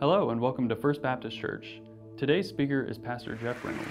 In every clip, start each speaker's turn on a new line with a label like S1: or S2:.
S1: Hello and welcome to First Baptist Church. Today's speaker is Pastor Jeff Reynolds.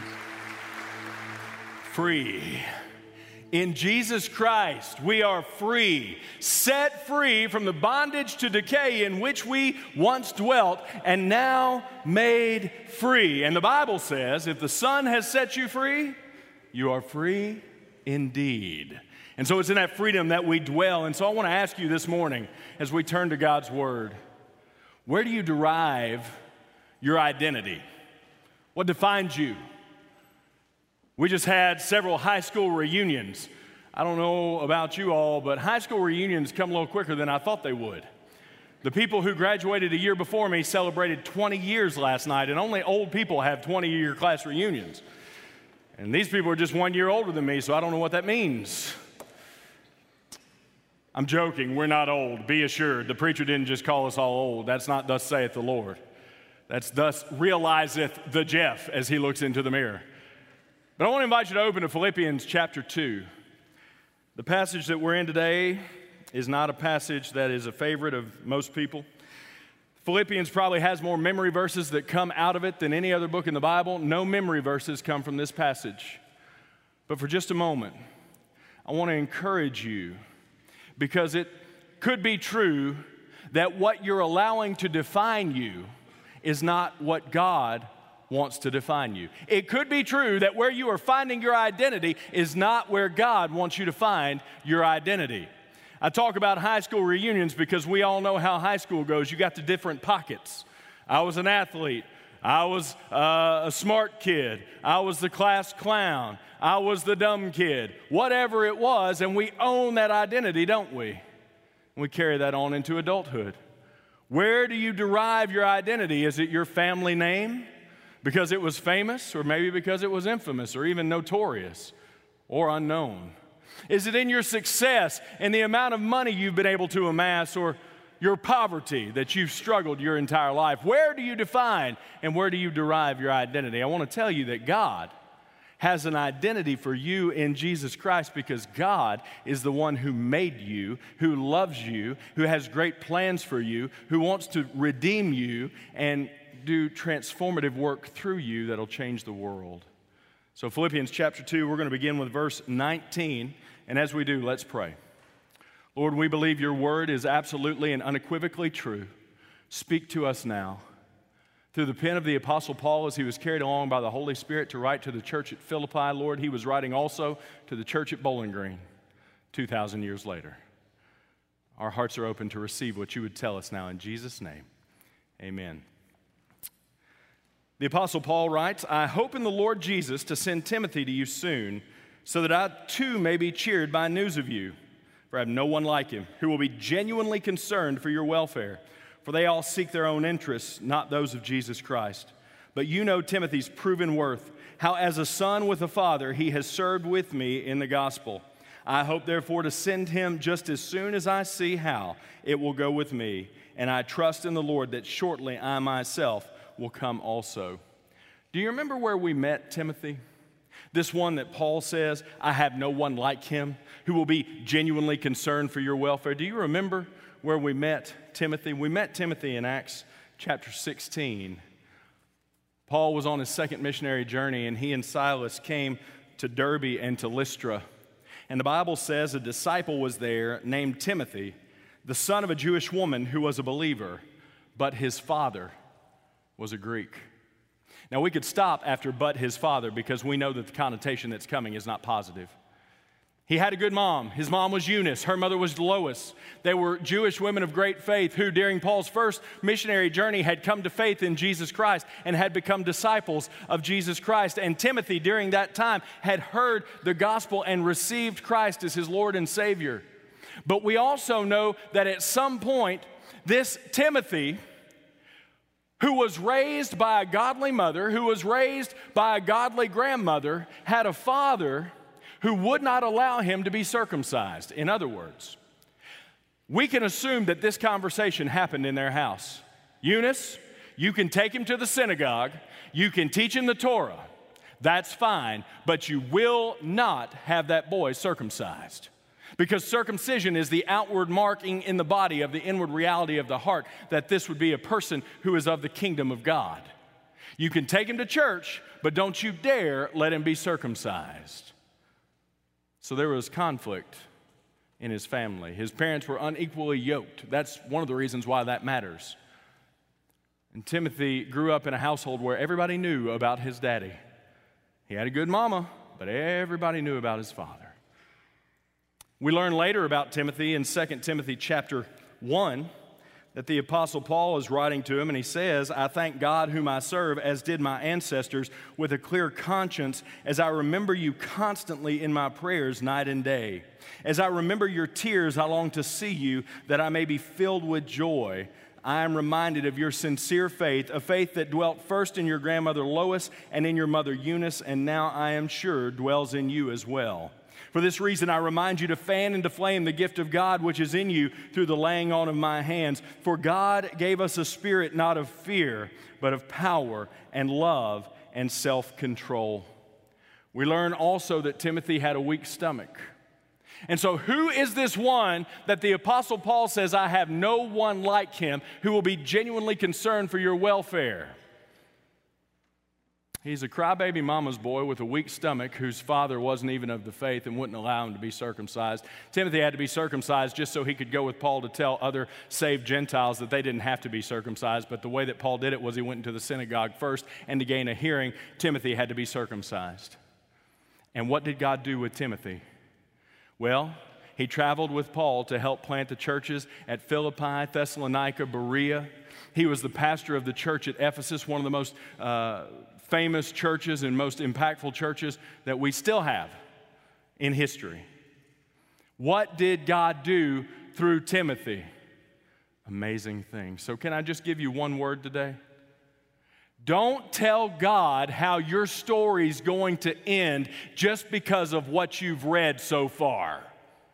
S2: Free. In Jesus Christ, we are free, set free from the bondage to decay in which we once dwelt, and now made free. And the Bible says, if the Son has set you free, you are free indeed. And so it's in that freedom that we dwell. And so I want to ask you this morning, as we turn to God's Word, where do you derive your identity? What defines you? We just had several high school reunions. I don't know about you all, but high school reunions come a little quicker than I thought they would. The people who graduated a year before me celebrated 20 years last night, and only old people have 20-year class reunions. And these people are just 1 year older than me, so I don't know what that means. I'm joking, we're not old, be assured. The preacher didn't just call us all old. That's not thus saith the Lord. That's thus realizeth the Jeff as he looks into the mirror. But I want to invite you to open to Philippians chapter 2. The passage that we're in today is not a passage that is a favorite of most people. Philippians probably has more memory verses that come out of it than any other book in the Bible. No memory verses come from this passage. But for just a moment, I want to encourage you, because it could be true that what you're allowing to define you is not what God wants to define you. It could be true that where you are finding your identity is not where God wants you to find your identity. I talk about high school reunions because we all know how high school goes. You got the different pockets. I was an athlete. I was a smart kid. I was the class clown. I was the dumb kid. Whatever it was, and we own that identity, don't we? We carry that on into adulthood. Where do you derive your identity? Is it your family name? Because it was famous, or maybe because it was infamous, or even notorious, or unknown? Is it in your success and the amount of money you've been able to amass, or your poverty that you've struggled your entire life? Where do you define and where do you derive your identity? I want to tell you that God has an identity for you in Jesus Christ, because God is the one who made you, who loves you, who has great plans for you, who wants to redeem you and do transformative work through you that'll change the world. So Philippians chapter 2, we're going to begin with verse 19, and as we do, let's pray. Lord, we believe your word is absolutely and unequivocally true. Speak to us now. Through the pen of the Apostle Paul, as he was carried along by the Holy Spirit to write to the church at Philippi, Lord, he was writing also to the church at Bowling Green 2,000 years later. Our hearts are open to receive what you would tell us now in Jesus' name. Amen. The Apostle Paul writes, I hope in the Lord Jesus to send Timothy to you soon, so that I too may be cheered by news of you. For I have no one like him who will be genuinely concerned for your welfare. For they all seek their own interests, not those of Jesus Christ. But you know Timothy's proven worth, how as a son with a father he has served with me in the gospel. I hope therefore to send him just as soon as I see how it will go with me. And I trust in the Lord that shortly I myself will come also. Do you remember where we met Timothy? This one that Paul says, I have no one like him who will be genuinely concerned for your welfare. Do you remember where we met Timothy? We met Timothy in Acts chapter 16. Paul was on his second missionary journey, and he and Silas came to Derbe and to Lystra. And the Bible says a disciple was there named Timothy, the son of a Jewish woman who was a believer, but his father was a Greek. Now, we could stop after but his father, because we know that the connotation that's coming is not positive. He had a good mom. His mom was Eunice. Her mother was Lois. They were Jewish women of great faith who, during Paul's first missionary journey, had come to faith in Jesus Christ and had become disciples of Jesus Christ. And Timothy, during that time, had heard the gospel and received Christ as his Lord and Savior. But we also know that at some point, this Timothy, who was raised by a godly mother, who was raised by a godly grandmother, had a father who would not allow him to be circumcised. In other words, we can assume that this conversation happened in their house. Eunice, you can take him to the synagogue, you can teach him the Torah, that's fine, but you will not have that boy circumcised. Because circumcision is the outward marking in the body of the inward reality of the heart that this would be a person who is of the kingdom of God. You can take him to church, but don't you dare let him be circumcised. So there was conflict in his family. His parents were unequally yoked. That's one of the reasons why that matters. And Timothy grew up in a household where everybody knew about his daddy. He had a good mama, but everybody knew about his father. We learn later about Timothy in 2 Timothy chapter 1 that the Apostle Paul is writing to him, and he says, I thank God whom I serve, as did my ancestors, with a clear conscience, as I remember you constantly in my prayers night and day. As I remember your tears, I long to see you, that I may be filled with joy. I am reminded of your sincere faith, a faith that dwelt first in your grandmother Lois and in your mother Eunice, and now I am sure dwells in you as well. For this reason, I remind you to fan into flame the gift of God which is in you through the laying on of my hands. For God gave us a spirit not of fear, but of power and love and self-control. We learn also that Timothy had a weak stomach. And so who is this one that the Apostle Paul says, I have no one like him who will be genuinely concerned for your welfare? He's a crybaby mama's boy with a weak stomach whose father wasn't even of the faith and wouldn't allow him to be circumcised. Timothy had to be circumcised just so he could go with Paul to tell other saved Gentiles that they didn't have to be circumcised. But the way that Paul did it was he went into the synagogue first, and to gain a hearing, Timothy had to be circumcised. And what did God do with Timothy? Well, he traveled with Paul to help plant the churches at Philippi, Thessalonica, Berea. He was the pastor of the church at Ephesus, one of the most famous churches and most impactful churches that we still have in history. What did God do through Timothy? Amazing things. So can I just give you one word today? Don't tell God how your story's going to end just because of what you've read so far.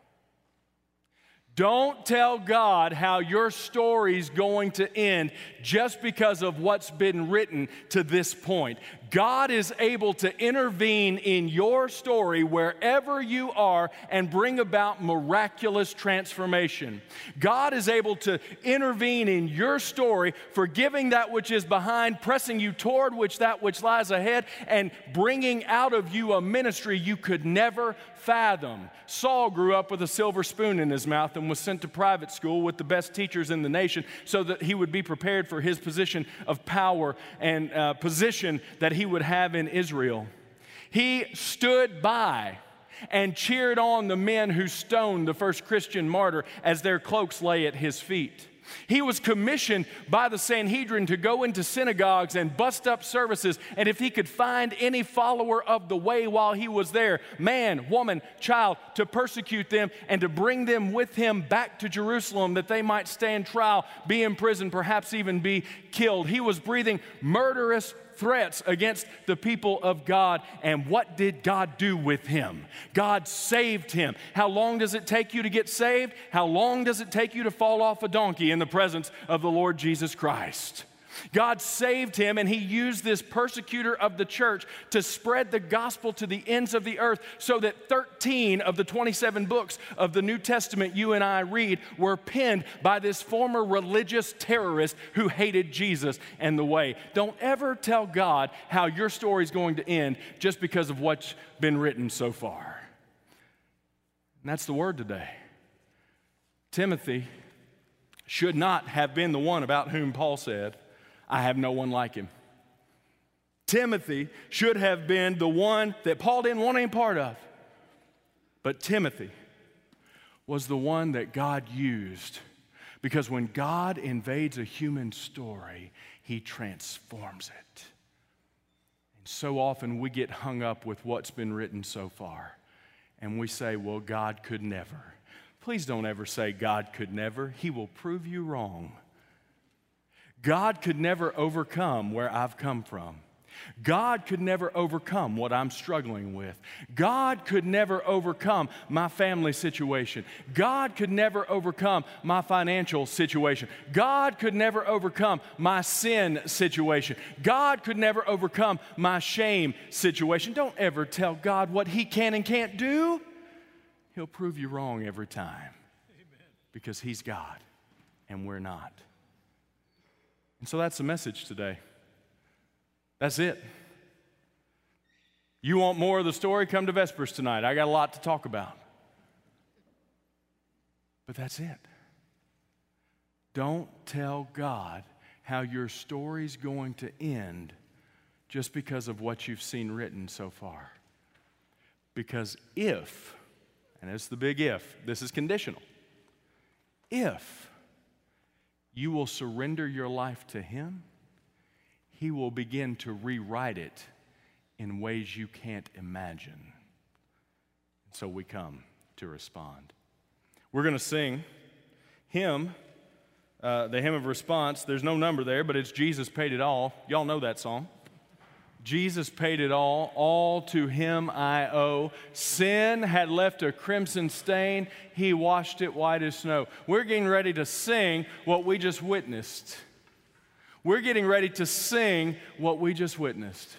S2: Don't tell God how your story's going to end just because of what's been written to this point. God is able to intervene in your story wherever you are and bring about miraculous transformation. God is able to intervene in your story, forgiving that which is behind, pressing you toward that which lies ahead, and bringing out of you a ministry you could never fathom. Saul grew up with a silver spoon in his mouth and was sent to private school with the best teachers in the nation so that he would be prepared for his position of power and position that he would have in Israel. He stood by and cheered on the men who stoned the first Christian martyr as their cloaks lay at his feet. He was commissioned by the Sanhedrin to go into synagogues and bust up services, and if he could find any follower of the way while he was there, man, woman, child, to persecute them and to bring them with him back to Jerusalem that they might stand trial, be imprisoned, perhaps even be killed. He was breathing murderous threats against the people of God. And what did God do with him? God saved him. How long does it take you to get saved? How long does it take you to fall off a donkey in the presence of the Lord Jesus Christ? God saved him, and he used this persecutor of the church to spread the gospel to the ends of the earth so that 13 of the 27 books of the New Testament you and I read were penned by this former religious terrorist who hated Jesus and the way. Don't ever tell God how your story is going to end just because of what's been written so far. And that's the word today. Timothy should not have been the one about whom Paul said, I have no one like him. Timothy should have been the one that Paul didn't want any part of. But Timothy was the one that God used, because when God invades a human story, he transforms it. And so often we get hung up with what's been written so far, and we say, well, God could never. Please don't ever say God could never. He will prove you wrong. God could never overcome where I've come from. God could never overcome what I'm struggling with. God could never overcome my family situation. God could never overcome my financial situation. God could never overcome my sin situation. God could never overcome my shame situation. Don't ever tell God what he can and can't do. He'll prove you wrong every time. Amen. Because He's God and we're not. And so that's the message today. That's it. You want more of the story? Come to Vespers tonight. I got a lot to talk about. But that's it. Don't tell God how your story's going to end just because of what you've seen written so far. Because if, and it's the big if, this is conditional, if you will surrender your life to Him, He will begin to rewrite it in ways you can't imagine. So we come to respond. We're going to sing hymn, the hymn of response. There's no number there, but it's Jesus Paid It All. Y'all know that song. Jesus paid it all to Him I owe. Sin had left a crimson stain, He washed it white as snow. We're getting ready to sing what we just witnessed. We're getting ready to sing what we just witnessed.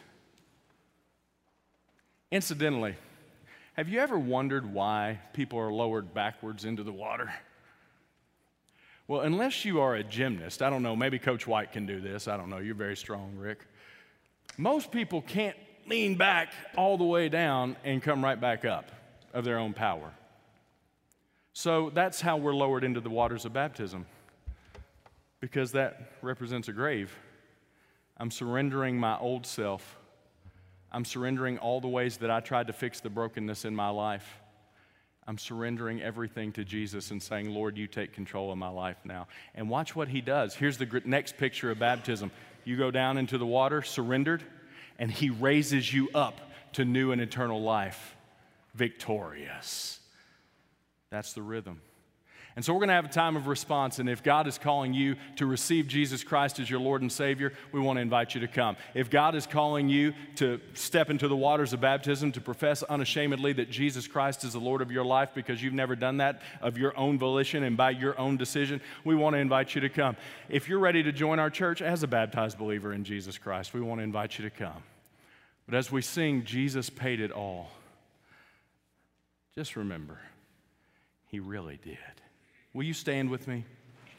S2: Incidentally, have you ever wondered why people are lowered backwards into the water? Well, unless you are a gymnast, I don't know, maybe Coach White can do this. I don't know, you're very strong, Rick. Most people can't lean back all the way down and come right back up of their own power. So that's how we're lowered into the waters of baptism, because that represents a grave. I'm surrendering my old self. I'm surrendering all the ways that I tried to fix the brokenness in my life. I'm surrendering everything to Jesus and saying, Lord, you take control of my life now. And watch what He does. Here's the next picture of baptism. You go down into the water, surrendered, and He raises you up to new and eternal life, victorious. That's the rhythm. And so we're going to have a time of response, and if God is calling you to receive Jesus Christ as your Lord and Savior, we want to invite you to come. If God is calling you to step into the waters of baptism, to profess unashamedly that Jesus Christ is the Lord of your life because you've never done that of your own volition and by your own decision, we want to invite you to come. If you're ready to join our church as a baptized believer in Jesus Christ, we want to invite you to come. But as we sing, Jesus paid it all, just remember, He really did. Will you stand with me?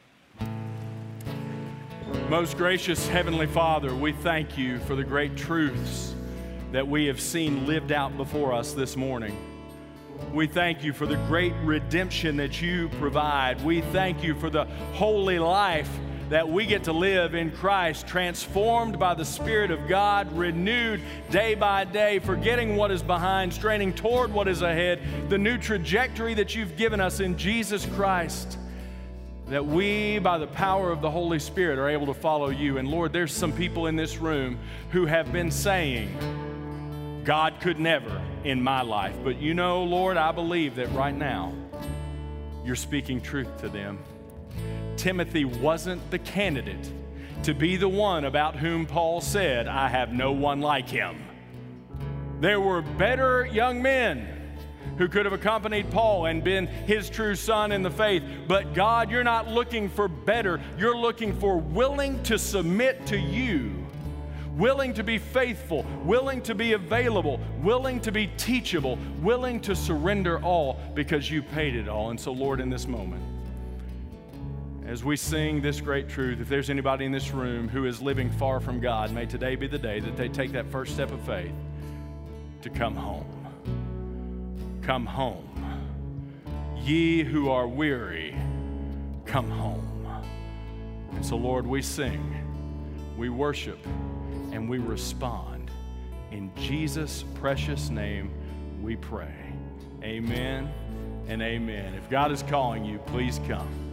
S2: Most gracious Heavenly Father, we thank you for the great truths that we have seen lived out before us this morning. We thank you for the great redemption that you provide. We thank you for the holy life that we get to live in Christ, transformed by the Spirit of God, renewed day by day, forgetting what is behind, straining toward what is ahead, the new trajectory that you've given us in Jesus Christ, that we, by the power of the Holy Spirit, are able to follow you. And Lord, there's some people in this room who have been saying, God could never in my life. But you know, Lord, I believe that right now you're speaking truth to them. Timothy wasn't the candidate to be the one about whom Paul said, I have no one like him. There were better young men who could have accompanied Paul and been his true son in the faith. But God, you're not looking for better. You're looking for willing to submit to you, willing to be faithful, willing to be available, willing to be teachable, willing to surrender all because you paid it all. And so, Lord, in this moment, as we sing this great truth, if there's anybody in this room who is living far from God, may today be the day that they take that first step of faith to come home. Come home. Ye who are weary, come home. And so, Lord, we sing, we worship, and we respond. In Jesus' precious name we pray. Amen and amen. If God is calling you, please come.